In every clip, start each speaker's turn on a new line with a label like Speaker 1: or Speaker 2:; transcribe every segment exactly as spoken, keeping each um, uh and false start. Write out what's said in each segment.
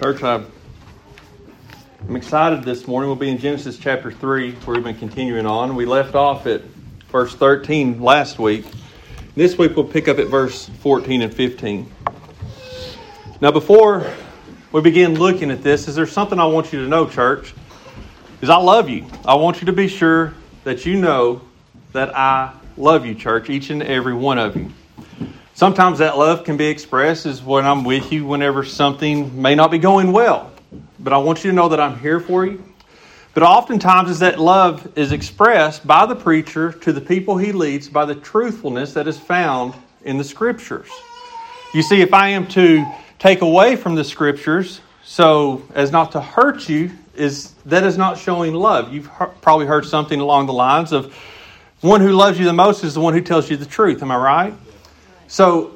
Speaker 1: Church, I'm excited this morning. We'll be in Genesis chapter three, where we've been continuing on. We left off at verse thirteen last week. This week we'll pick up at verse fourteen and fifteen. Now, before we begin looking at this, is there something I want you to know, church? Is I love you. I want you to be sure that you know that I love you, church, each and every one of you. Sometimes that love can be expressed as when I'm with you whenever something may not be going well. But I want you to know that I'm here for you. But oftentimes is that love is expressed by the preacher to the people he leads by the truthfulness that is found in the Scriptures. You see, if I am to take away from the Scriptures so as not to hurt you, is that is not showing love. You've he- probably heard something along the lines of, one who loves you the most is the one who tells you the truth. Am I right? So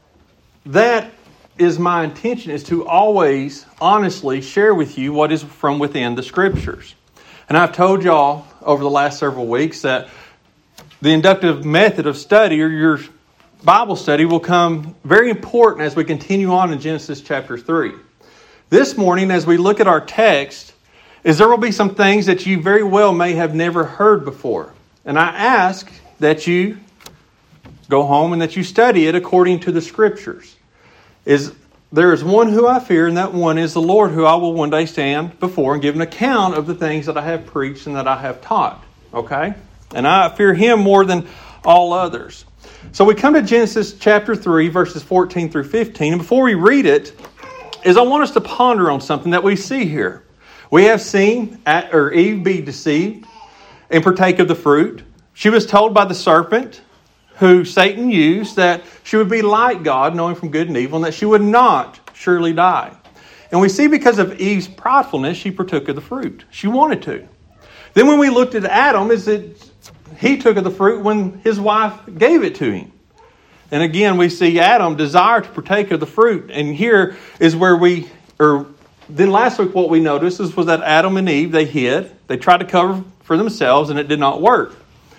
Speaker 1: that is my intention, is to always honestly share with you what is from within the Scriptures. And I've told y'all over the last several weeks that the inductive method of study, or your Bible study, will come very important as we continue on in Genesis chapter three. This morning, as we look at our text, is there will be some things that you very well may have never heard before. And I ask that you go home and that you study it according to the Scriptures. Is there is one who I fear, and that one is the Lord, who I will one day stand before and give an account of the things that I have preached and that I have taught. Okay? And I fear Him more than all others. So we come to Genesis chapter three, verses fourteen through fifteen. And before we read it, is I want us to ponder on something that we see here. We have seen at, or Eve be deceived and partake of the fruit. She was told by the serpent, who Satan used, that she would be like God, knowing from good and evil, and that she would not surely die. And we see because of Eve's pridefulness, she partook of the fruit. She wanted to. Then when we looked at Adam, is that he took of the fruit when his wife gave it to him. And again, we see Adam desire to partake of the fruit. And here is where we, or then last week what we noticed is, was that Adam and Eve, they hid. They tried to cover for themselves, and it did not work.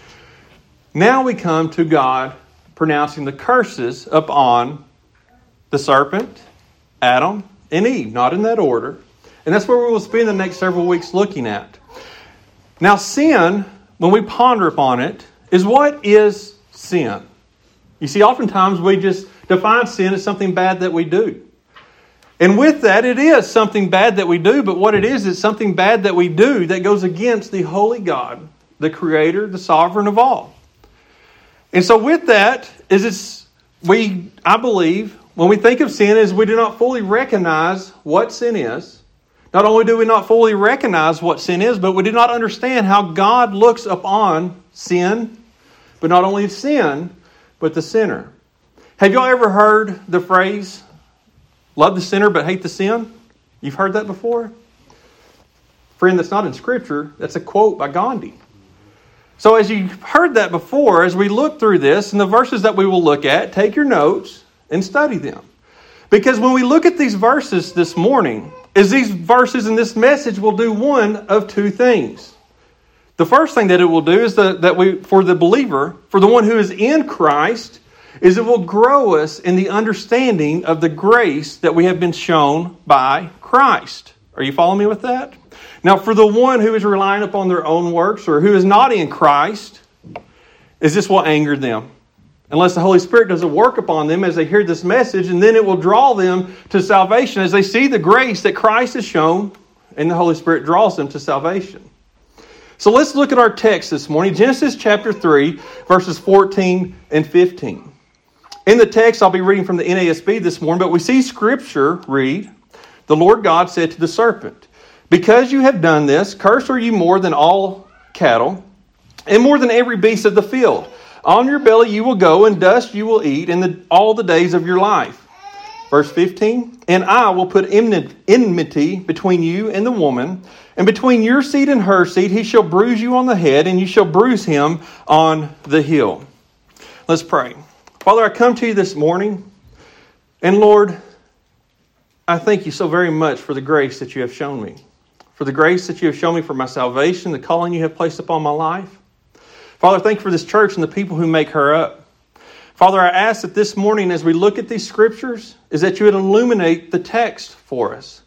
Speaker 1: Now we come to God pronouncing the curses upon the serpent, Adam, and Eve, not in that order. And that's where we will spend the next several weeks looking at. Now, sin, when we ponder upon it, is what is sin? You see, oftentimes we just define sin as something bad that we do. And with that, it is something bad that we do, but what it is is something bad that we do that goes against the holy God, the Creator, the Sovereign of all. And so with that, is it's we I believe when we think of sin, is we do not fully recognize what sin is. Not only do we not fully recognize what sin is, but we do not understand how God looks upon sin, but not only sin, but the sinner. Have y'all ever heard the phrase, love the sinner but hate the sin? You've heard that before? Friend, that's not in Scripture. That's a quote by Gandhi. So as you've heard that before, as we look through this and the verses that we will look at, take your notes and study them. Because when we look at these verses this morning, is these verses and this message will do one of two things. The first thing that it will do is that, that we, for the believer, for the one who is in Christ, is it will grow us in the understanding of the grace that we have been shown by Christ. Are you following me with that? Now, for the one who is relying upon their own works or who is not in Christ, is this will anger them. Unless the Holy Spirit does a work upon them as they hear this message, and then it will draw them to salvation as they see the grace that Christ has shown, and the Holy Spirit draws them to salvation. So let's look at our text this morning, Genesis chapter three, verses fourteen and fifteen. In the text, I'll be reading from the N A S B this morning, but we see Scripture read, "The Lord God said to the serpent, because you have done this, cursed are you more than all cattle, and more than every beast of the field. On your belly you will go, and dust you will eat in the, all the days of your life." Verse fifteen, "And I will put enmity between you and the woman, and between your seed and her seed. He shall bruise you on the head, and you shall bruise him on the heel." Let's pray. Father, I come to you this morning, and Lord, I thank you so very much for the grace that you have shown me. For the grace that you have shown me for my salvation, the calling you have placed upon my life. Father, thank you for this church and the people who make her up. Father, I ask that this morning as we look at these Scriptures, is that you would illuminate the text for us.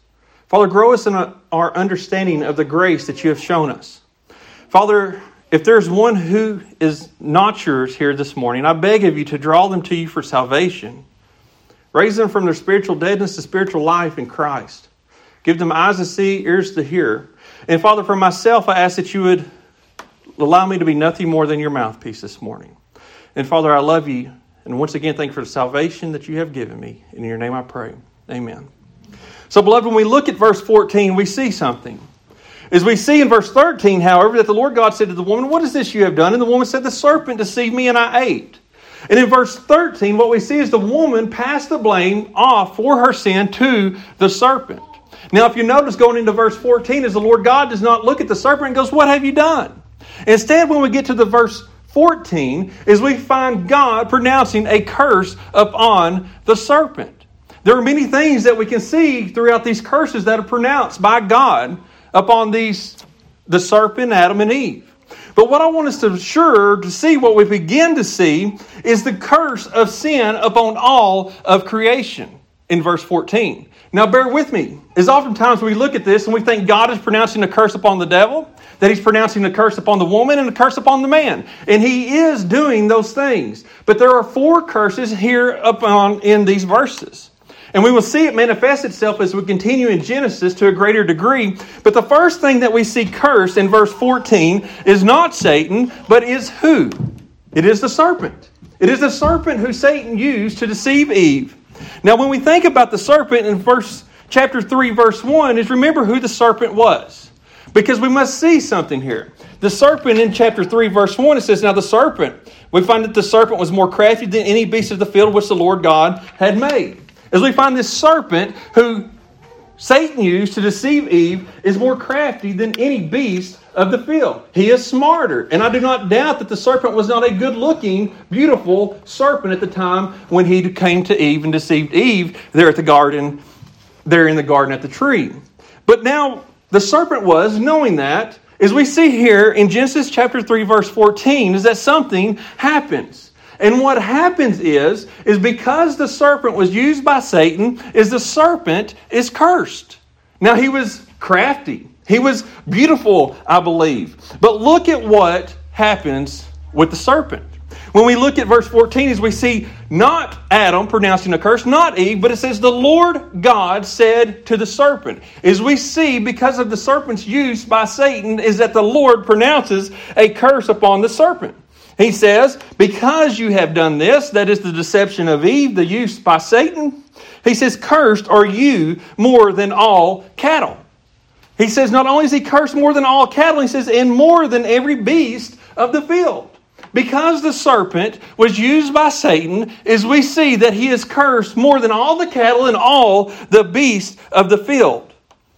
Speaker 1: Father, grow us in our understanding of the grace that you have shown us. Father, if there's one who is not yours here this morning, I beg of you to draw them to you for salvation. Raise them from their spiritual deadness to spiritual life in Christ. Give them eyes to see, ears to hear. And Father, for myself, I ask that you would allow me to be nothing more than your mouthpiece this morning. And Father, I love you. And once again, thank you for the salvation that you have given me. In your name I pray. Amen. So, beloved, when we look at verse fourteen, we see something. As we see in verse thirteen, however, that the Lord God said to the woman, "What is this you have done?" And the woman said, "The serpent deceived me and I ate." And in verse thirteen, what we see is the woman passed the blame off for her sin to the serpent. Now, if you notice going into verse fourteen, is the Lord God does not look at the serpent and goes, "What have you done?" Instead, when we get to the verse fourteen, is we find God pronouncing a curse upon the serpent. There are many things that we can see throughout these curses that are pronounced by God upon these, the serpent, Adam, and Eve. But what I want us to sure to see, what we begin to see, is the curse of sin upon all of creation in verse fourteen. Now bear with me, as oftentimes we look at this and we think God is pronouncing a curse upon the devil, that He's pronouncing a curse upon the woman and a curse upon the man. And He is doing those things. But there are four curses here upon in these verses. And we will see it manifest itself as we continue in Genesis to a greater degree. But the first thing that we see cursed in verse fourteen is not Satan, but is who? It is the serpent. It is the serpent who Satan used to deceive Eve. Now, when we think about the serpent in verse chapter three, verse one, is remember who the serpent was. Because we must see something here. The serpent in chapter three, verse one, it says, "Now the serpent," we find that the serpent was more crafty than any beast of the field which the Lord God had made. As we find this serpent who Satan used to deceive Eve is more crafty than any beast of the field. He is smarter. And I do not doubt that the serpent was not a good-looking, beautiful serpent at the time when he came to Eve and deceived Eve there at the garden, there in the garden at the tree. But now the serpent was, knowing that, as we see here in Genesis chapter three, verse fourteen, is that something happens. And what happens is, is because the serpent was used by Satan, is the serpent is cursed. Now, he was crafty. He was beautiful, I believe. But look at what happens with the serpent. When we look at verse fourteen, as we see not Adam pronouncing a curse, not Eve, but it says the Lord God said to the serpent. As we see, because of the serpent's use by Satan, is that the Lord pronounces a curse upon the serpent. He says, because you have done this, that is the deception of Eve, the use by Satan. He says, cursed are you more than all cattle. He says, not only is he cursed more than all cattle, he says, and more than every beast of the field. Because the serpent was used by Satan, as we see that he is cursed more than all the cattle and all the beasts of the field.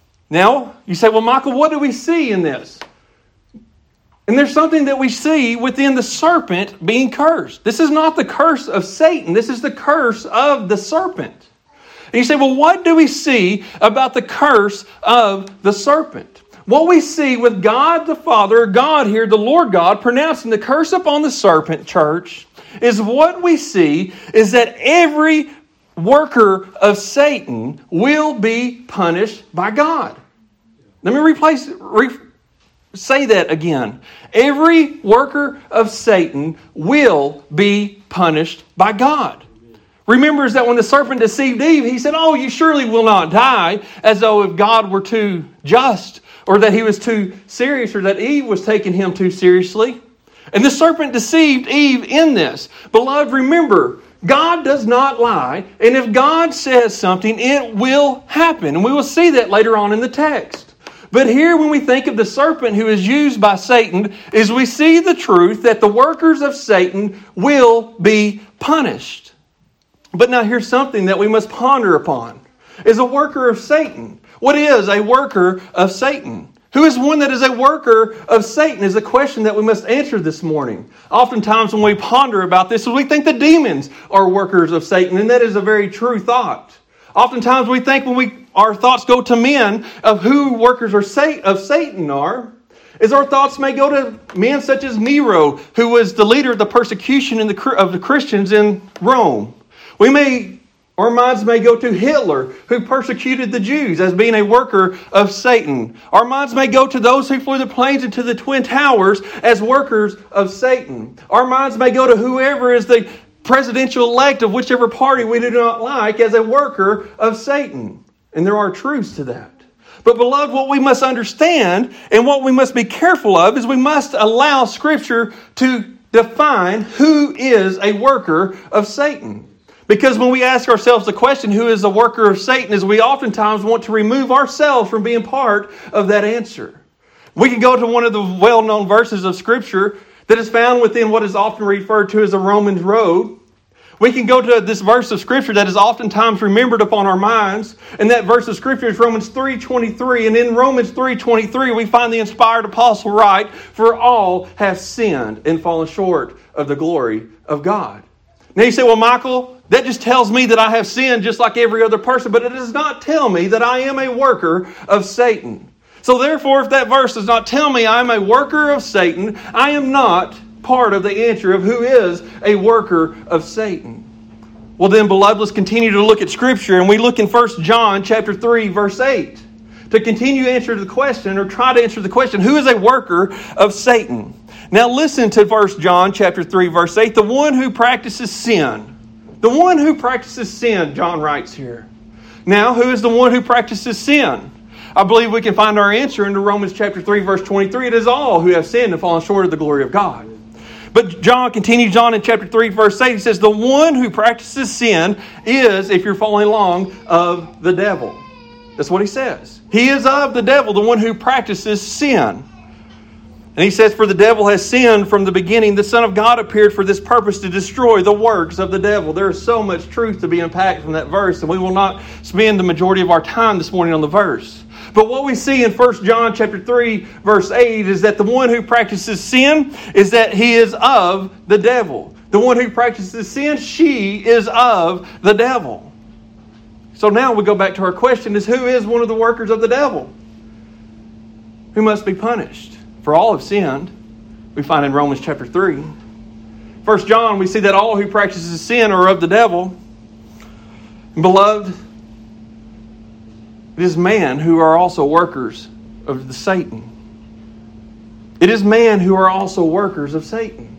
Speaker 1: Now, you say, well, Michael, what do we see in this? And there's something that we see within the serpent being cursed. This is not the curse of Satan. This is the curse of the serpent. And you say, well, what do we see about the curse of the serpent? What we see with God the Father, God here, the Lord God, pronouncing the curse upon the serpent, church, is what we see is that every worker of Satan will be punished by God. Let me replace re- say that again. Every worker of Satan will be punished by God. Remember that when the serpent deceived Eve, he said, oh, you surely will not die, as though if God were too just, or that he was too serious, or that Eve was taking him too seriously. And the serpent deceived Eve in this. Beloved, remember, God does not lie, and if God says something, it will happen. And we will see that later on in the text. But here when we think of the serpent who is used by Satan, is we see the truth that the workers of Satan will be punished. But now here's something that we must ponder upon. Is a worker of Satan. What is a worker of Satan? Who is one that is a worker of Satan is a question that we must answer this morning. Oftentimes when we ponder about this, we think the demons are workers of Satan, and that is a very true thought. Oftentimes we think when we our thoughts go to men of who workers are of Satan are, is our thoughts may go to men such as Nero, who was the leader of the persecution in the, of the Christians in Rome. We may Our minds may go to Hitler, who persecuted the Jews, as being a worker of Satan. Our minds may go to those who flew the planes into the Twin Towers as workers of Satan. Our minds may go to whoever is the presidential elect of whichever party we do not like as a worker of Satan. And there are truths to that. But beloved, what we must understand and what we must be careful of is we must allow Scripture to define who is a worker of Satan. Because when we ask ourselves the question, who is a worker of Satan, is we oftentimes want to remove ourselves from being part of that answer. We can go to one of the well-known verses of Scripture that is found within what is often referred to as the Romans Road. We can go to this verse of Scripture that is oftentimes remembered upon our minds. And that verse of Scripture is Romans three twenty-three. And in Romans three twenty-three, we find the inspired apostle write, "For all have sinned and fallen short of the glory of God." Now you say, well, Michael, that just tells me that I have sinned just like every other person, but it does not tell me that I am a worker of Satan. So therefore, if that verse does not tell me I am a worker of Satan, I am not part of the answer of who is a worker of Satan. Well then, beloved, let's continue to look at Scripture, and we look in First John chapter three, verse eight, to continue to answer the question, or try to answer the question, who is a worker of Satan? Now listen to First John chapter three, verse eight. The one who practices sin. The one who practices sin, John writes here. Now, who is the one who practices sin? I believe we can find our answer in Romans chapter three, verse twenty-three. It is all who have sinned and fallen short of the glory of God. But John continues on in chapter three, verse eight. He says, the one who practices sin is, if you're following along, of the devil. That's what he says. He is of the devil, the one who practices sin. And he says, for the devil has sinned from the beginning. The Son of God appeared for this purpose, to destroy the works of the devil. There is so much truth to be unpacked from that verse, and we will not spend the majority of our time this morning on the verse. But what we see in First John chapter three, verse eight, is that the one who practices sin is that he is of the devil. The one who practices sin, she is of the devil. So now we go back to our question, is who is one of the workers of the devil? Who must be punished? For all have sinned, we find in Romans chapter three. First John, we see that all who practices sin are of the devil. And beloved, it is man who are also workers of the Satan. It is man who are also workers of Satan.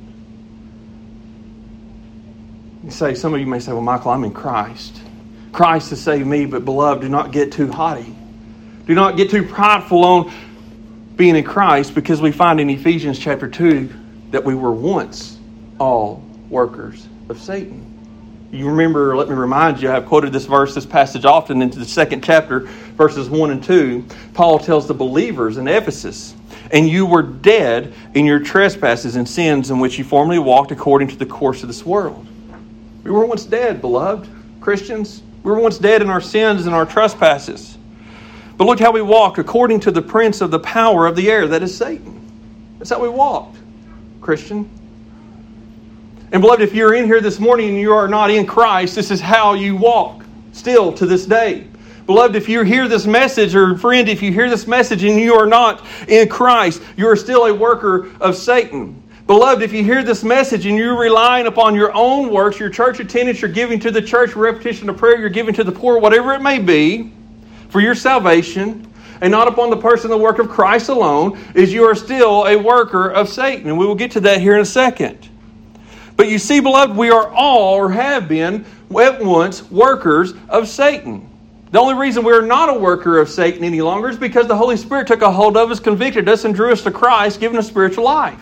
Speaker 1: You say, some of you may say, well, Michael, I'm in Christ. Christ has saved me, but beloved, do not get too haughty. Do not get too prideful on being in Christ, because we find in Ephesians chapter two that we were once all workers of Satan. You remember, let me remind you, I've quoted this verse, this passage often into the second chapter, verses one and two. Paul tells the believers in Ephesus, and you were dead in your trespasses and sins in which you formerly walked according to the course of this world. We were once dead, beloved Christians. We were once dead in our sins and our trespasses. But look how we walked, according to the prince of the power of the air, that is Satan. That's how we walked, Christian. And beloved, if you're in here this morning and you are not in Christ, this is how you walk, still to this day. Beloved, if you hear this message, or friend, if you hear this message and you are not in Christ, you are still a worker of Satan. Beloved, if you hear this message and you're relying upon your own works, your church attendance, you're giving to the church, repetition of prayer, you're giving to the poor, whatever it may be, for your salvation, and not upon the person and the work of Christ alone, is you are still a worker of Satan. And we will get to that here in a second. But you see, beloved, we are all, or have been, at once, workers of Satan. The only reason we are not a worker of Satan any longer is because the Holy Spirit took a hold of us, convicted us, and drew us to Christ, giving us spiritual life.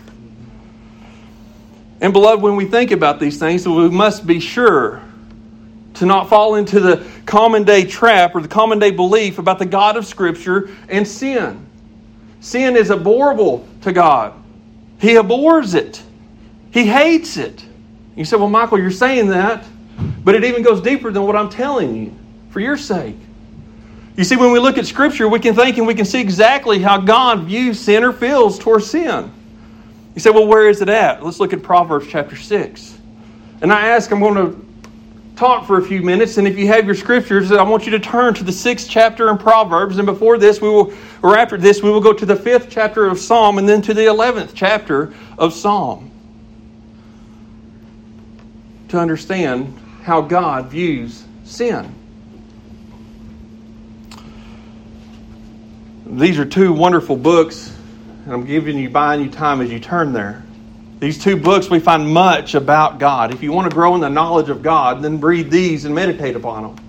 Speaker 1: And beloved, when we think about these things, we must be sure to not fall into the common day trap or the common day belief about the God of Scripture and sin. Sin is abhorrible to God. He abhors it. He hates it. You say, well, Michael, you're saying that, but it even goes deeper than what I'm telling you for your sake. You see, when we look at Scripture, we can think and we can see exactly how God views sin or feels towards sin. You say, well, where is it at? Let's look at Proverbs chapter six. And I ask, I'm going to talk for a few minutes, and if you have your scriptures, I want you to turn to the sixth chapter in Proverbs, and before this, we will, or after this, we will go to the fifth chapter of Psalm, and then to the eleventh chapter of Psalm, to understand how God views sin. These are two wonderful books, and I'm giving you, buying you time as you turn there. These two books, we find much about God. If you want to grow in the knowledge of God, then read these and meditate upon them.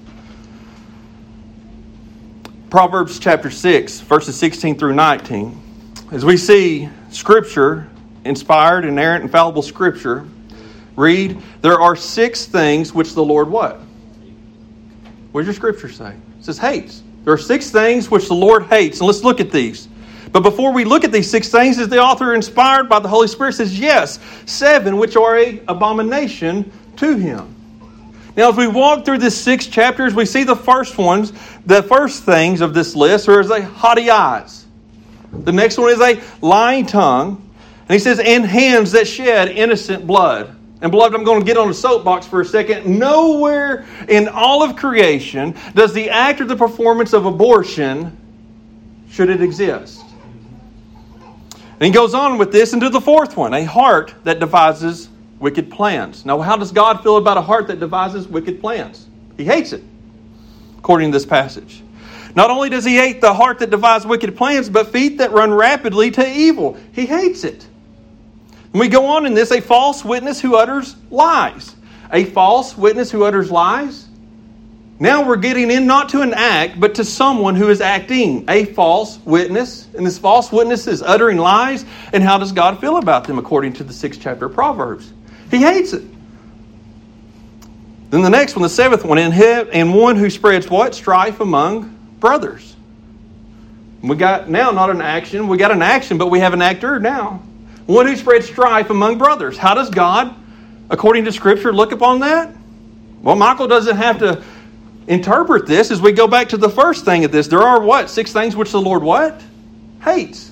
Speaker 1: Proverbs chapter six, verses sixteen through nineteen. As we see Scripture, inspired, inerrant, infallible Scripture, read, there are six things which the Lord what? What does your Scripture say? It says hates. There are six things which the Lord hates. And let's look at these. But before we look at these six things, is the author inspired by the Holy Spirit? Says, yes, seven which are an abomination to Him. Now, as we walk through this six chapters, we see the first ones, the first things of this list are as a haughty eyes. The next one is a lying tongue. And he says, and hands that shed innocent blood. And beloved, I'm going to get on a soapbox for a second. Nowhere in all of creation does the act or the performance of abortion should it exist. And he goes on with this into the fourth one, a heart that devises wicked plans. Now, how does God feel about a heart that devises wicked plans? He hates it, according to this passage. Not only does he hate the heart that devises wicked plans, but feet that run rapidly to evil. He hates it. And we go on in this, a false witness who utters lies. A false witness who utters lies. Now we're getting in not to an act, but to someone who is acting. A false witness. And this false witness is uttering lies. And how does God feel about them according to the sixth chapter of Proverbs? He hates it. Then the next one, the seventh one, and one who spreads what? Strife among brothers. We got now not an action. We got an action, but we have an actor now. One who spreads strife among brothers. How does God, according to Scripture, look upon that? Well, Michael doesn't have to interpret this as we go back to the first thing of this. There are what? Six things which the Lord what? Hates.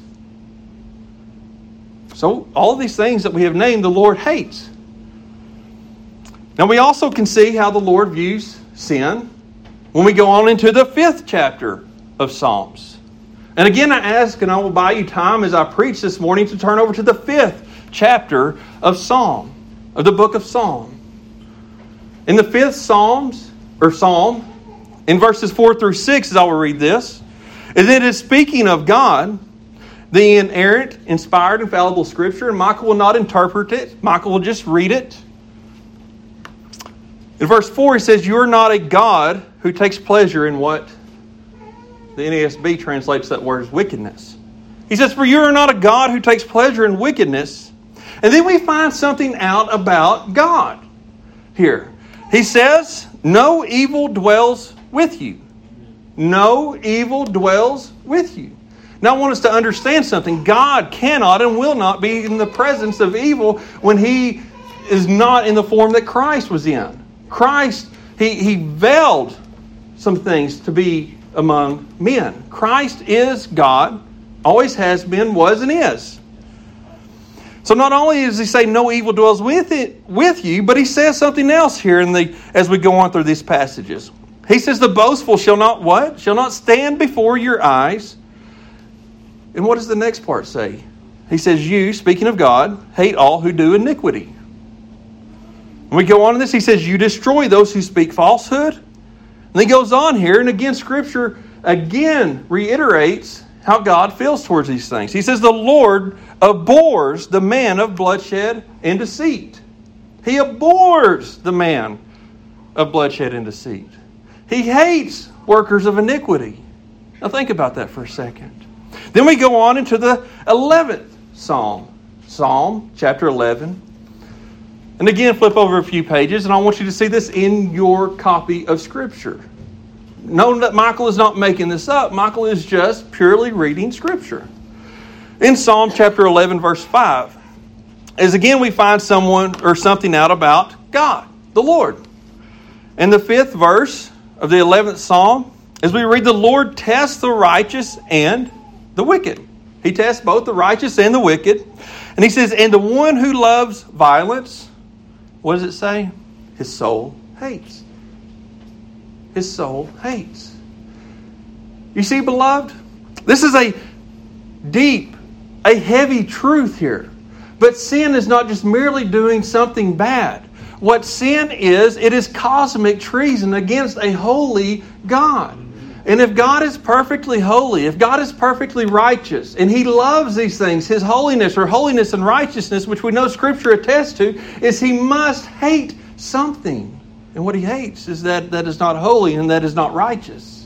Speaker 1: So all of these things that we have named, the Lord hates. Now we also can see how the Lord views sin when we go on into the fifth chapter of Psalms. And again, I ask, and I will buy you time as I preach this morning, to turn over to the fifth chapter of Psalm, of the book of Psalm. In the fifth Psalms, or Psalm, in verses four through six, as I will read this, is it is speaking of God, the inerrant, inspired, infallible Scripture, and Michael will not interpret it. Michael will just read it. In verse four, he says, you are not a God who takes pleasure in what? The N A S B translates that word as wickedness. He says, for you are not a God who takes pleasure in wickedness. And then we find something out about God here. He says, no evil dwells with you. No evil dwells with you. Now I want us to understand something. God cannot and will not be in the presence of evil when He is not in the form that Christ was in. Christ, He, he veiled some things to be among men. Christ is God, always has been, was, and is. So not only does He say no evil dwells with it with you, but He says something else here in the as we go on through these passages. He says the boastful shall not what? Shall not stand before your eyes. And what does the next part say? He says, you, speaking of God, hate all who do iniquity. When we go on in this, He says, you destroy those who speak falsehood. And he goes on here, and again, Scripture again reiterates how God feels towards these things. He says, the Lord abhors the man of bloodshed and deceit. He abhors the man of bloodshed and deceit. He hates workers of iniquity. Now think about that for a second. Then we go on into the eleventh Psalm. Psalm chapter eleven. And again, flip over a few pages, and I want you to see this in your copy of Scripture. Note that Michael is not making this up. Michael is just purely reading Scripture. In Psalm chapter eleven, verse five, as again we find someone or something out about God, the Lord. In the fifth verse of the eleventh Psalm, as we read, the Lord tests the righteous and the wicked. He tests both the righteous and the wicked. And He says, and the one who loves violence, what does it say? His soul hates. His soul hates. You see, beloved, this is a deep, a heavy truth here. But sin is not just merely doing something bad. what sin is, it is cosmic treason against a holy God. And if God is perfectly holy, if God is perfectly righteous, and He loves these things, His holiness or holiness and righteousness, which we know Scripture attests to, is He must hate something. And what He hates is that that is not holy and that is not righteous.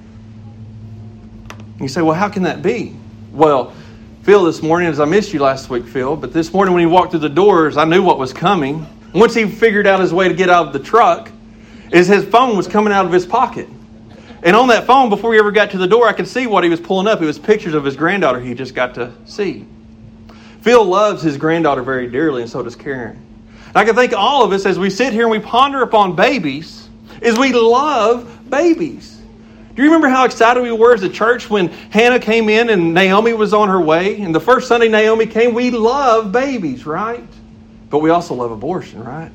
Speaker 1: You say, well, how can that be? Well, Phil this morning, as I missed you last week, Phil, but this morning when he walked through the doors, I knew what was coming. Once he figured out his way to get out of the truck, is his phone was coming out of his pocket. And on that phone, before he ever got to the door, I could see what he was pulling up. It was pictures of his granddaughter he just got to see. Phil loves his granddaughter very dearly, and so does Karen. And I can think all of us, as we sit here and we ponder upon babies, is we love babies. Do you remember how excited we were as a church when Hannah came in and Naomi was on her way? And the first Sunday Naomi came, we love babies, right? But we also love abortion, right?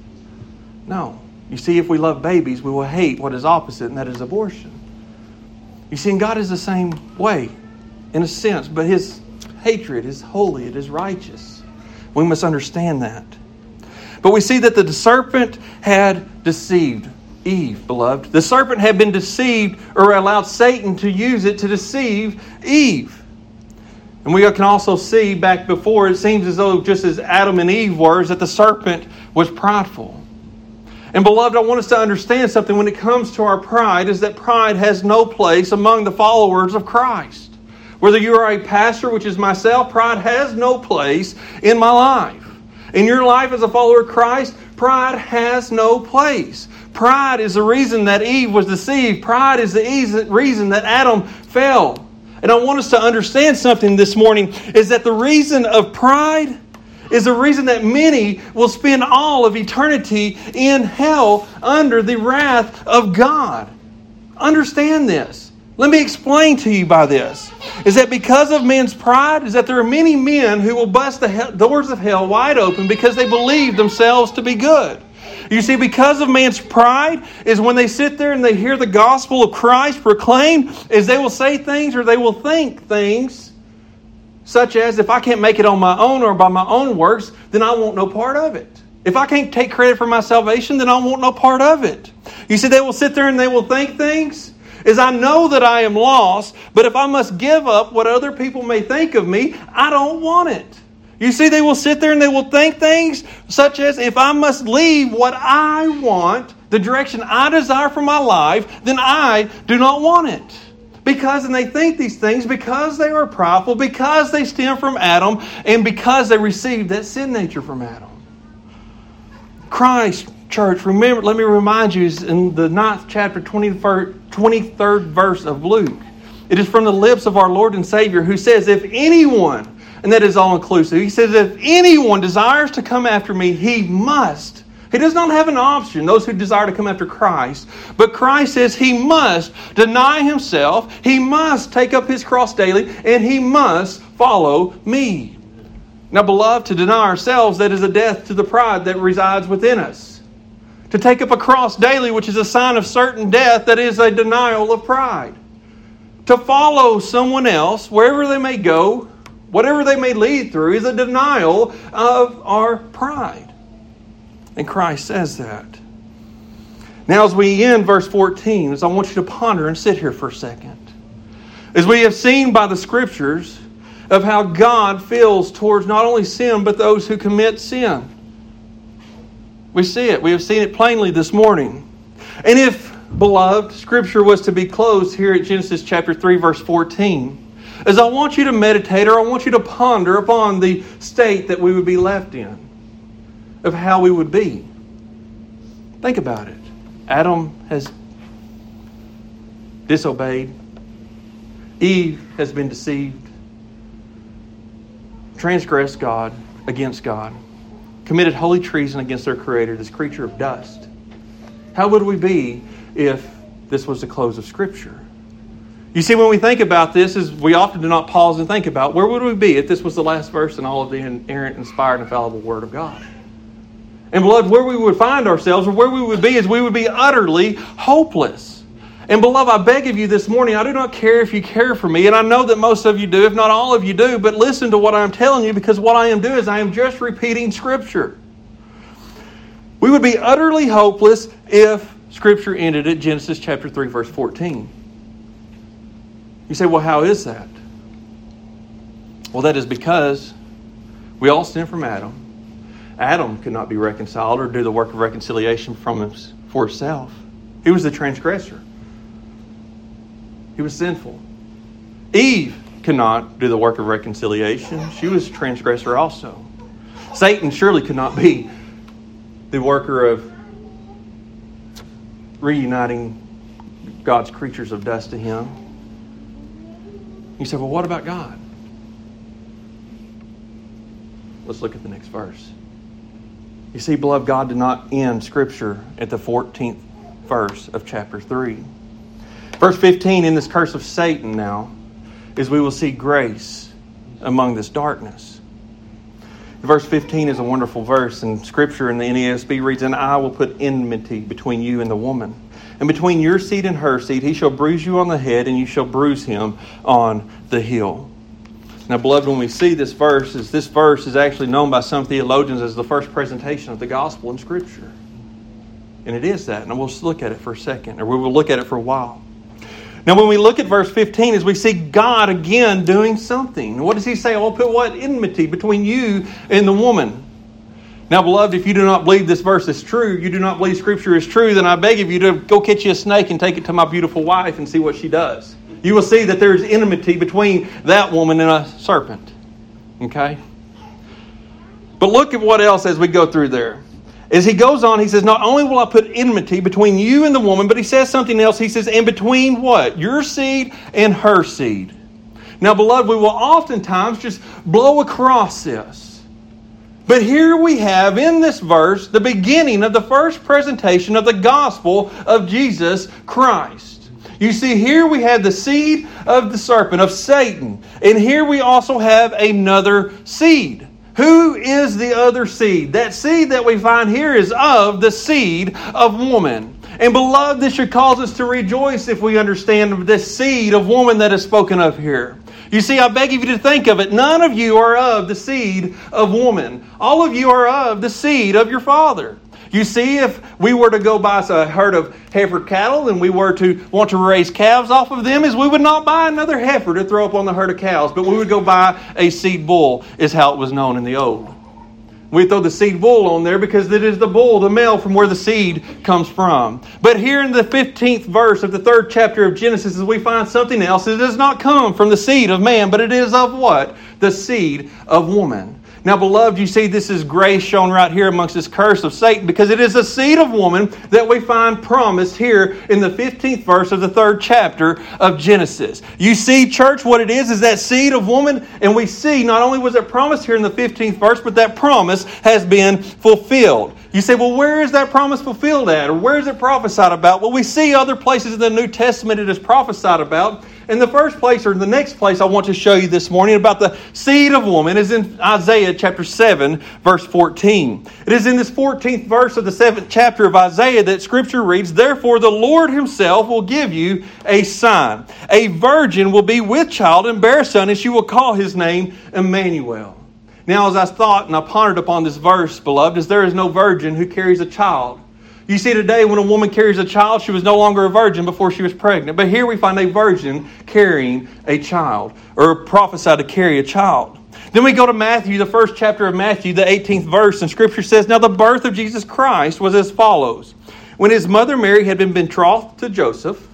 Speaker 1: No. You see, if we love babies, we will hate what is opposite, and that is abortion. You see, and God is the same way, in a sense, but His hatred is holy, it is righteous. We must understand that. But we see that the serpent had deceived Eve, beloved. The serpent had been deceived, or allowed Satan to use it to deceive Eve. And we can also see back before, it seems as though just as Adam and Eve were, is that the serpent was prideful. And beloved, I want us to understand something when it comes to our pride, is that pride has no place among the followers of Christ. Whether you are a pastor, which is myself, pride has no place in my life. In your life as a follower of Christ, pride has no place. Pride is the reason that Eve was deceived. Pride is the reason that Adam fell. And I want us to understand something this morning, is that the reason of pride is the reason that many will spend all of eternity in hell under the wrath of God. Understand this. Let me explain to you by this. Is that because of men's pride, is that there are many men who will bust the doors of hell wide open because they believe themselves to be good. You see, because of man's pride is when they sit there and they hear the gospel of Christ proclaimed, is they will say things or they will think things such as, if I can't make it on my own or by my own works, then I want no part of it. If I can't take credit for my salvation, then I want no part of it. You see, they will sit there and they will think things is, I know that I am lost, but if I must give up what other people may think of me, I don't want it. You see, they will sit there and they will think things such as, if I must leave what I want, the direction I desire for my life, then I do not want it. Because, and they think these things because they are prideful, because they stem from Adam, and because they received that sin nature from Adam. Christ, church, remember, let me remind you, is in the ninth chapter, twenty-third verse of Luke. It is from the lips of our Lord and Savior, who says, if anyone, and that is all inclusive, He says, if anyone desires to come after me, he must. He does not have an option, those who desire to come after Christ. But Christ says he must deny himself, he must take up his cross daily, and he must follow me. Now, beloved, to deny ourselves, that is a death to the pride that resides within us. To take up a cross daily, which is a sign of certain death, that is a denial of pride. To follow someone else, wherever they may go, whatever they may lead through, is a denial of our pride. And Christ says that. Now, as we end verse fourteen, as I want you to ponder and sit here for a second. As we have seen by the Scriptures of how God feels towards not only sin, but those who commit sin. We see it. We have seen it plainly this morning. And if, beloved, Scripture was to be closed here at Genesis chapter three, verse fourteen, as I want you to meditate, or I want you to ponder upon the state that we would be left in, of how we would be. Think about it. Adam has disobeyed. Eve has been deceived. Transgressed God against God. Committed holy treason against their Creator, this creature of dust. How would we be if this was the close of Scripture? You see, when we think about this, is we often do not pause and think about, where would we be if this was the last verse in all of the inerrant, inspired, infallible Word of God? And beloved, where we would find ourselves, or where we would be, is we would be utterly hopeless. And beloved, I beg of you this morning, I do not care if you care for me, and I know that most of you do, if not all of you do, but listen to what I'm telling you, because what I am doing is I am just repeating Scripture. We would be utterly hopeless if Scripture ended at Genesis chapter three, verse fourteen. You say, well, how is that? Well, that is because we all sin from Adam. Adam could not be reconciled or do the work of reconciliation from him for himself. He was the transgressor. He was sinful. Eve could not do the work of reconciliation. She was a transgressor also. Satan surely could not be the worker of reuniting God's creatures of dust to Him. You say, well, what about God? Let's look at the next verse. You see, beloved, God did not end Scripture at the fourteenth verse of chapter three. Verse fifteen, in this curse of Satan now, is we will see grace among this darkness. Verse fifteen is a wonderful verse, and Scripture in the N A S B reads, and I will put enmity between you and the woman, and between your seed and her seed. He shall bruise you on the head, and you shall bruise him on the heel. Now, beloved, when we see this verse, is this verse is actually known by some theologians as the first presentation of the gospel in Scripture. And it is that, and we'll just look at it for a second, or we will look at it for a while. Now, when we look at verse fifteen, as we see God again doing something. What does He say? I'll put what? Enmity between you and the woman. Now, beloved, if you do not believe this verse is true, you do not believe Scripture is true, then I beg of you to go catch you a snake and take it to my beautiful wife and see what she does. You will see that there is enmity between that woman and a serpent. Okay? But look at what else as we go through there. As he goes on, he says, not only will I put enmity between you and the woman, but he says something else. He says, and between what? Your seed and her seed. Now, beloved, we will oftentimes just blow across this. But here we have in this verse the beginning of the first presentation of the gospel of Jesus Christ. You see, here we have the seed of the serpent, of Satan. And here we also have another seed. Who is the other seed? That seed that we find here is of the seed of woman. And beloved, this should cause us to rejoice if we understand this seed of woman that is spoken of here. You see, I beg of you to think of it. None of you are of the seed of woman. All of you are of the seed of your father. You see, if we were to go buy a herd of heifer cattle and we were to want to raise calves off of them, is we would not buy another heifer to throw up on the herd of cows, but we would go buy a seed bull, is how it was known in the old. We throw the seed bull on there because it is the bull, the male, from where the seed comes from. But here in the fifteenth verse of the third chapter of Genesis, we find something else. It does not come from the seed of man, but it is of what? The seed of woman. Now, beloved, you see this is grace shown right here amongst this curse of Satan, because it is the seed of woman that we find promised here in the fifteenth verse of the third chapter of Genesis. You see, church, what it is is that seed of woman, and we see not only was it promised here in the fifteenth verse, but that promise has been fulfilled. You say, well, where is that promise fulfilled at? Or where is it prophesied about? Well, we see other places in the New Testament it is prophesied about. In the first place, or the next place I want to show you this morning about the seed of woman is in Isaiah chapter seven, verse fourteen. It is in this fourteenth verse of the seventh chapter of Isaiah that Scripture reads, therefore the Lord Himself will give you a sign. A virgin will be with child and bear a son, and she will call his name Emmanuel. Now, as I thought and I pondered upon this verse, beloved, is there is no virgin who carries a child. You see, today when a woman carries a child, she was no longer a virgin before she was pregnant. But here we find a virgin carrying a child, or prophesied to carry a child. Then we go to Matthew, the first chapter of Matthew, the eighteenth verse, and Scripture says, now the birth of Jesus Christ was as follows. When his mother Mary had been betrothed to Joseph,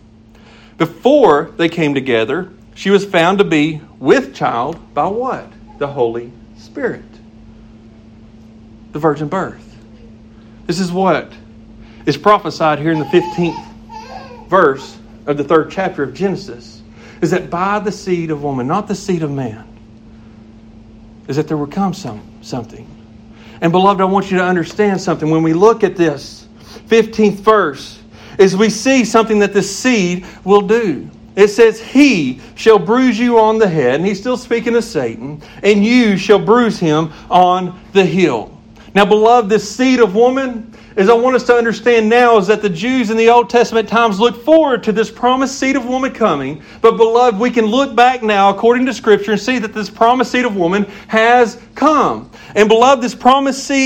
Speaker 1: before they came together, she was found to be with child by what? The Holy Spirit. The virgin birth. This is what is prophesied here in the fifteenth verse of the third chapter of Genesis, is that by the seed of woman, not the seed of man, is that there will come some something. And beloved, I want you to understand something. When we look at this fifteenth verse, is we see something that the seed will do. It says, he shall bruise you on the head, and he's still speaking to Satan, and you shall bruise him on the heel. Now, beloved, this seed of woman, as I want us to understand now, is that the Jews in the Old Testament times looked forward to this promised seed of woman coming. But beloved, we can look back now according to Scripture and see that this promised seed of woman has come. And beloved, this promised seed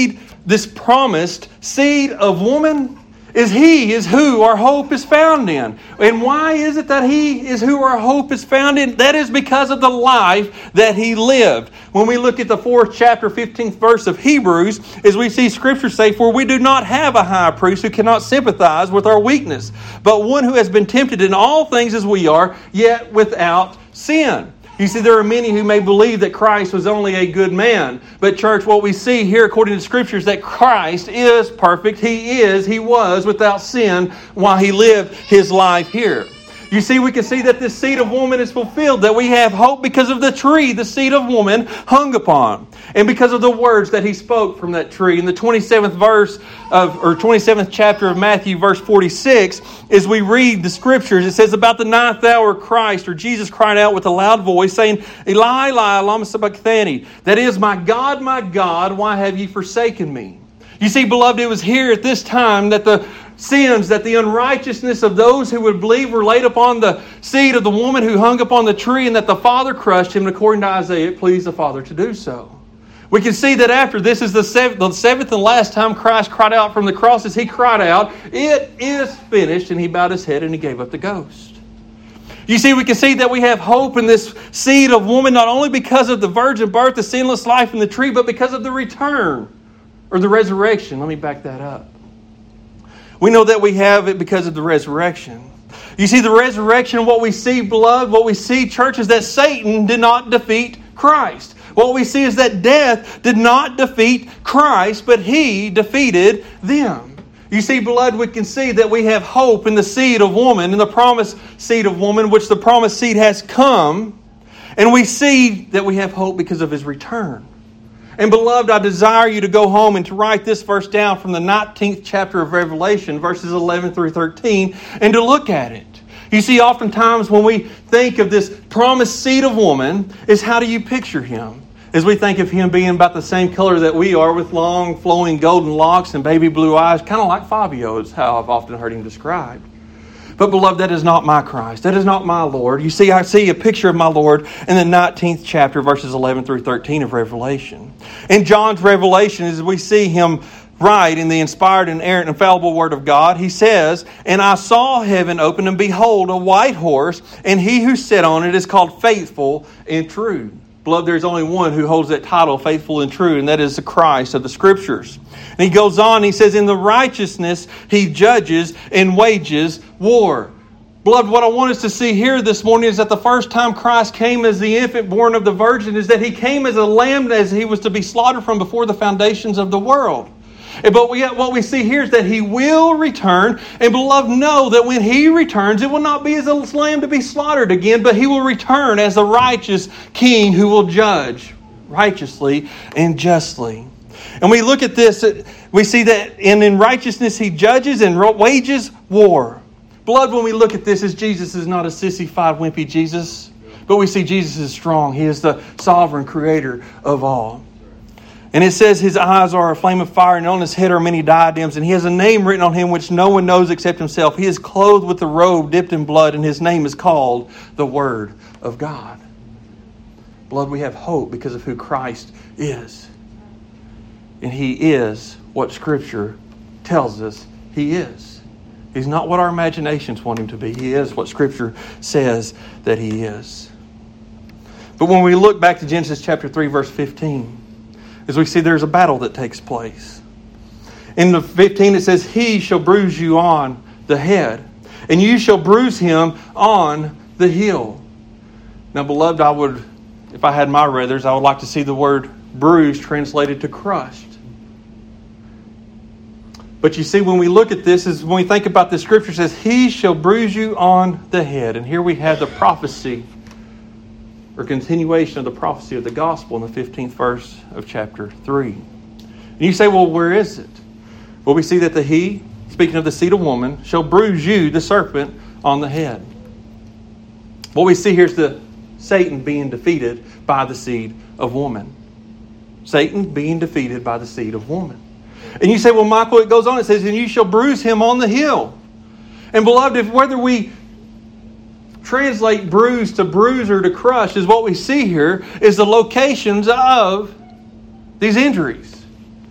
Speaker 1: this promised seed of woman is He, is who our hope is found in. And why is it that He is who our hope is found in? That is because of the life that He lived. When we look at the fourth chapter, fifteenth verse of Hebrews, as we see Scripture say, "For we do not have a high priest who cannot sympathize with our weakness, but one who has been tempted in all things as we are, yet without sin." You see, there are many who may believe that Christ was only a good man. But church, what we see here according to Scripture is that Christ is perfect. He is, He was without sin while He lived His life here. You see, we can see that this seed of woman is fulfilled, that we have hope because of the tree the seed of woman hung upon, and because of the words that He spoke from that tree. In the twenty-seventh verse of, or twenty-seventh chapter of Matthew, verse forty-six, as we read the Scriptures, it says, "About the ninth hour Christ," or Jesus, cried out with a loud voice, saying, "Eli, Eli, lama sabachthani," that is, "My God, my God, why have ye forsaken me?" You see, beloved, it was here at this time that the sins, that the unrighteousness of those who would believe were laid upon the seed of the woman who hung upon the tree, and that the Father crushed him. And according to Isaiah, it pleased the Father to do so. We can see that after this is the seventh, the seventh and last time Christ cried out from the cross, as He cried out, "It is finished," and He bowed His head and He gave up the ghost. You see, we can see that we have hope in this seed of woman, not only because of the virgin birth, the sinless life in the tree, but because of the return, or the resurrection. Let me back that up. We know that we have it because of the resurrection. You see, the resurrection, what we see, beloved, what we see, church, is that Satan did not defeat Christ. What we see is that death did not defeat Christ, but He defeated them. You see, beloved, we can see that we have hope in the seed of woman, in the promised seed of woman, which the promised seed has come. And we see that we have hope because of His return. And beloved, I desire you to go home and to write this verse down from the nineteenth chapter of Revelation, verses eleven through thirteen, and to look at it. You see, oftentimes when we think of this promised seed of woman, is how do you picture Him? As we think of Him being about the same color that we are, with long flowing golden locks and baby blue eyes, kind of like Fabio is how I've often heard him described. But beloved, that is not my Christ. That is not my Lord. You see, I see a picture of my Lord in the nineteenth chapter, verses eleven through thirteen of Revelation. In John's revelation, as we see him write in the inspired, inerrant, infallible Word of God, he says, "And I saw heaven open, and behold, a white horse, and He who sat on it is called Faithful and True." Beloved, there's only one who holds that title, faithful and true, and that is the Christ of the Scriptures. And he goes on, he says, "In the righteousness He judges and wages war." Beloved, what I want us to see here this morning is that the first time Christ came as the infant born of the Virgin is that He came as a lamb, as He was to be slaughtered from before the foundations of the world. But we, what we see here is that He will return. And beloved, know that when He returns, it will not be as a lamb to be slaughtered again, but He will return as a righteous King who will judge righteously and justly. And we look at this, we see that in, in righteousness He judges and wages war. Beloved, when we look at this, as Jesus is not a sissy-fied, wimpy Jesus, but we see Jesus is strong. He is the sovereign creator of all. And it says His eyes are a flame of fire, and on His head are many diadems, and He has a name written on Him which no one knows except Himself. He is clothed with a robe dipped in blood, and His name is called the Word of God. Beloved, we have hope because of who Christ is. And He is what Scripture tells us He is. He's not what our imaginations want Him to be. He is what Scripture says that He is. But when we look back to Genesis chapter three, verse fifteen, as we see there's a battle that takes place. In the fifteen it says, "He shall bruise you on the head, and you shall bruise him on the heel." Now, beloved, I would, if I had my ruthers, I would like to see the word bruised translated to crushed. But you see, when we look at this, is when we think about the Scripture, it says, "He shall bruise you on the head." And here we have the prophecy, or continuation of the prophecy of the gospel in the fifteenth verse of chapter three. And you say, well, where is it? Well, we see that the He, speaking of the seed of woman, shall bruise you, the serpent, on the head. What we see here is the Satan being defeated by the seed of woman. Satan being defeated by the seed of woman. And you say, well, Michael, it goes on, it says, "And you shall bruise him on the heel." And beloved, if whether we translate bruise to bruise or to crush, is what we see here is the locations of these injuries.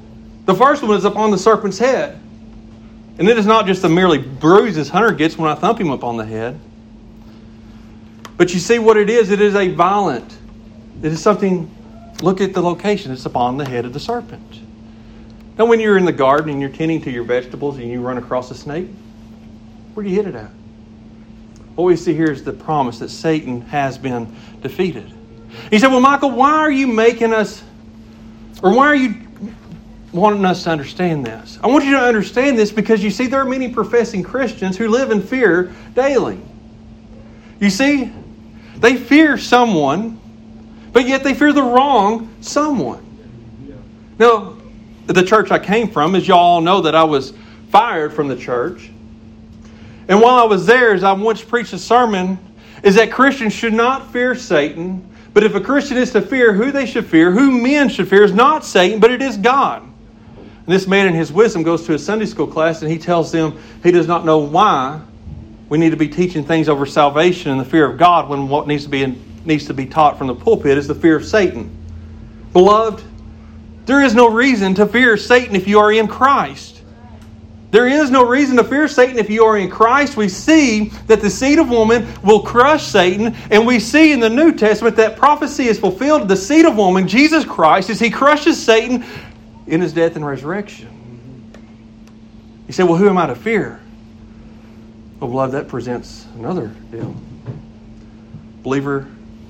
Speaker 1: The first one is upon the serpent's head. And it is not just the merely bruises Hunter gets when I thump him upon the head. But you see what it is? It is a violent. It is something, look at the location. It's upon the head of the serpent. Now when you're in the garden and you're tending to your vegetables and you run across a snake, where do you hit it at? What we see here is the promise that Satan has been defeated. He said, well, Michael, why are you making us, or why are you wanting us to understand this? I want you to understand this because you see there are many professing Christians who live in fear daily. You see, they fear someone, but yet they fear the wrong someone. Now, the church I came from, as y'all all know, that I was fired from the church. And while I was there, as I once preached a sermon, is that Christians should not fear Satan, but if a Christian is to fear, who they should fear, who men should fear, is not Satan, but it is God. And this man in his wisdom goes to a Sunday school class and he tells them he does not know why we need to be teaching things over salvation and the fear of God when what needs to be needs to be taught from the pulpit is the fear of Satan. Beloved, there is no reason to fear Satan if you are in Christ. There is no reason to fear Satan if you are in Christ. We see that the seed of woman will crush Satan. And we see in the New Testament that prophecy is fulfilled. The seed of woman, Jesus Christ, as He crushes Satan in His death and resurrection. You say, well, who am I to fear? Well, beloved, that presents another deal. Believer,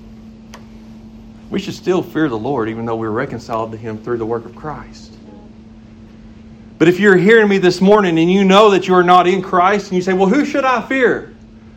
Speaker 1: we should still fear the Lord even though we're reconciled to Him through the work of Christ. But if you're hearing me this morning and you know that you are not in Christ and you say, well, who should I fear?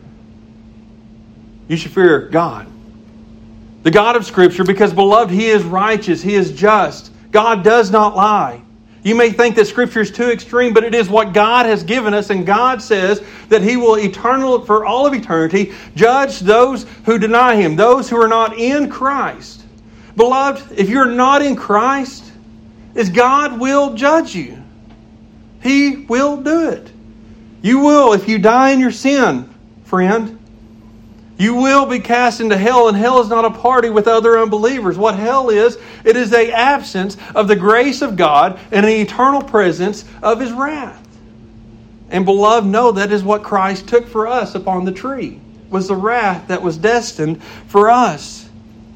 Speaker 1: You should fear God. The God of Scripture, because, beloved, He is righteous. He is just. God does not lie. You may think that Scripture is too extreme, but it is what God has given us. And God says that He will eternal, for all of eternity, judge those who deny Him, those who are not in Christ. Beloved, if you're not in Christ, is God will judge you. He will do it. You will, if you die in your sin, friend. You will be cast into hell, and hell is not a party with other unbelievers. What hell is, it is an absence of the grace of God and an eternal presence of His wrath. And beloved, know that is what Christ took for us upon the tree, was the wrath that was destined for us.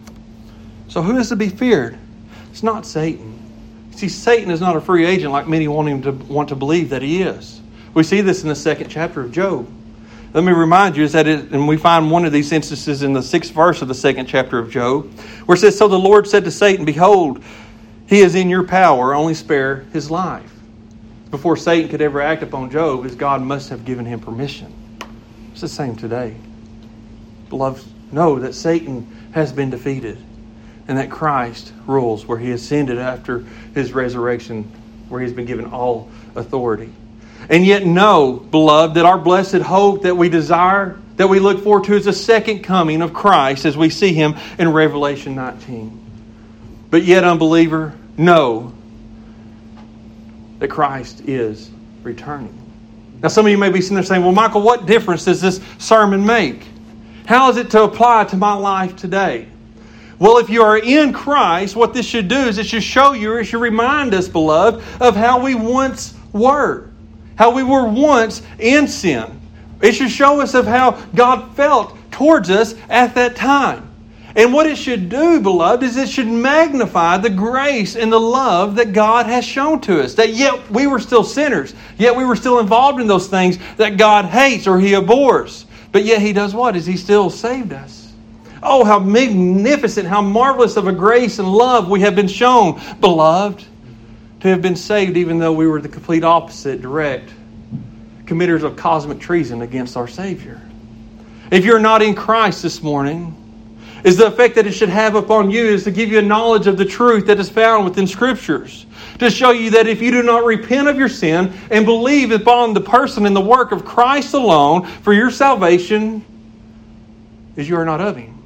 Speaker 1: So who is to be feared? It's not Satan. See, Satan is not a free agent like many want him to want to believe that he is. We see this in the second chapter of Job. Let me remind you, is that it, and we find one of these instances in the sixth verse of the second chapter of Job, where it says, so the Lord said to Satan, behold, he is in your power, only spare his life. Before Satan could ever act upon Job, his God must have given him permission. It's the same today. Beloved, know that Satan has been defeated, and that Christ rules, where He ascended after His resurrection, where He has been given all authority. And yet know, beloved, that our blessed hope that we desire, that we look forward to, is the second coming of Christ as we see Him in Revelation nineteen. But yet, unbeliever, know that Christ is returning. Now, some of you may be sitting there saying, well, Michael, what difference does this sermon make? How is it to apply to my life today? Well, if you are in Christ, what this should do is it should show you, it should remind us, beloved, of how we once were. How we were once in sin. It should show us of how God felt towards us at that time. And what it should do, beloved, is it should magnify the grace and the love that God has shown to us. That yet we were still sinners. Yet we were still involved in those things that God hates or He abhors. But yet He does what? Is He still saved us. Oh, how magnificent, how marvelous of a grace and love we have been shown, beloved, to have been saved even though we were the complete opposite, direct committers of cosmic treason against our Savior. If you're not in Christ this morning, is the effect that it should have upon you is to give you a knowledge of the truth that is found within Scriptures. To show you that if you do not repent of your sin and believe upon the person and the work of Christ alone for your salvation, is you are not of Him.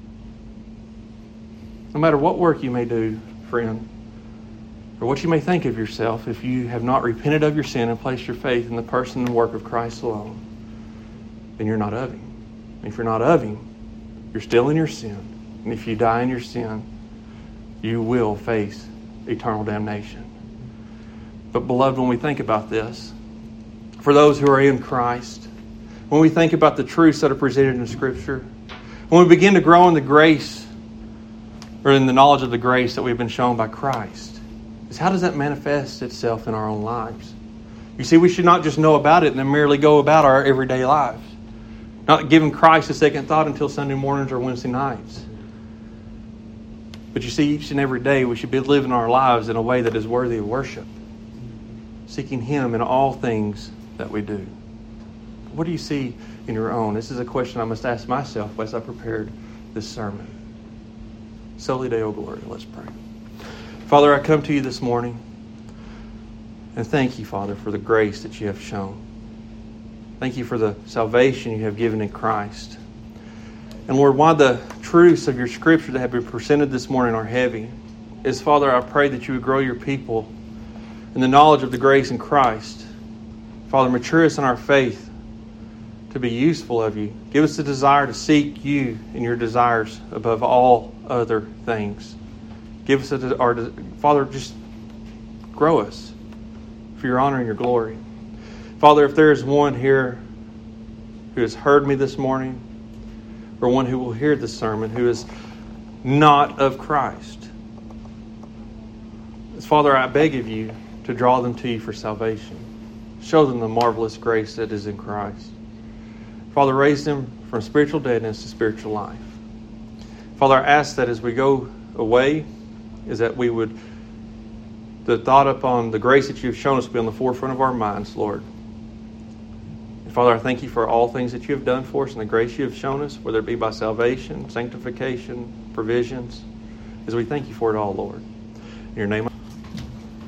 Speaker 1: No matter what work you may do, friend, or what you may think of yourself, if you have not repented of your sin and placed your faith in the person and work of Christ alone, then you're not of Him. And if you're not of Him, you're still in your sin. And if you die in your sin, you will face eternal damnation. But beloved, when we think about this, for those who are in Christ, when we think about the truths that are presented in Scripture, when we begin to grow in the grace or in the knowledge of the grace that we've been shown by Christ, is how does that manifest itself in our own lives? You see, we should not just know about it and then merely go about our everyday lives. Not giving Christ a second thought until Sunday mornings or Wednesday nights. But you see, each and every day we should be living our lives in a way that is worthy of worship. Seeking Him in all things that we do. What do you see in your own? This is a question I must ask myself as I prepared this sermon. Soli Deo Gloria. Let's pray. Father, I come to you this morning and thank you, Father, for the grace that you have shown. Thank you for the salvation you have given in Christ. And Lord, why the truths of your Scripture that have been presented this morning are heavy is, Father, I pray that you would grow your people in the knowledge of the grace in Christ. Father, mature us in our faith to be useful of you. Give us the desire to seek you and your desires above all other things. Give us a, our, Father, just grow us for your honor and your glory. Father, if there is one here who has heard me this morning, or one who will hear this sermon who is not of Christ, Father, I beg of you to draw them to you for salvation. Show them the marvelous grace that is in Christ. Father, raise them from spiritual deadness to spiritual life. Father, I ask that as we go away, is that we would, the thought upon the grace that you've shown us be on the forefront of our minds, Lord. And Father, I thank you for all things that you have done for us and the grace you have shown us, whether it be by salvation, sanctification, provisions, as we thank you for it all, Lord. In your name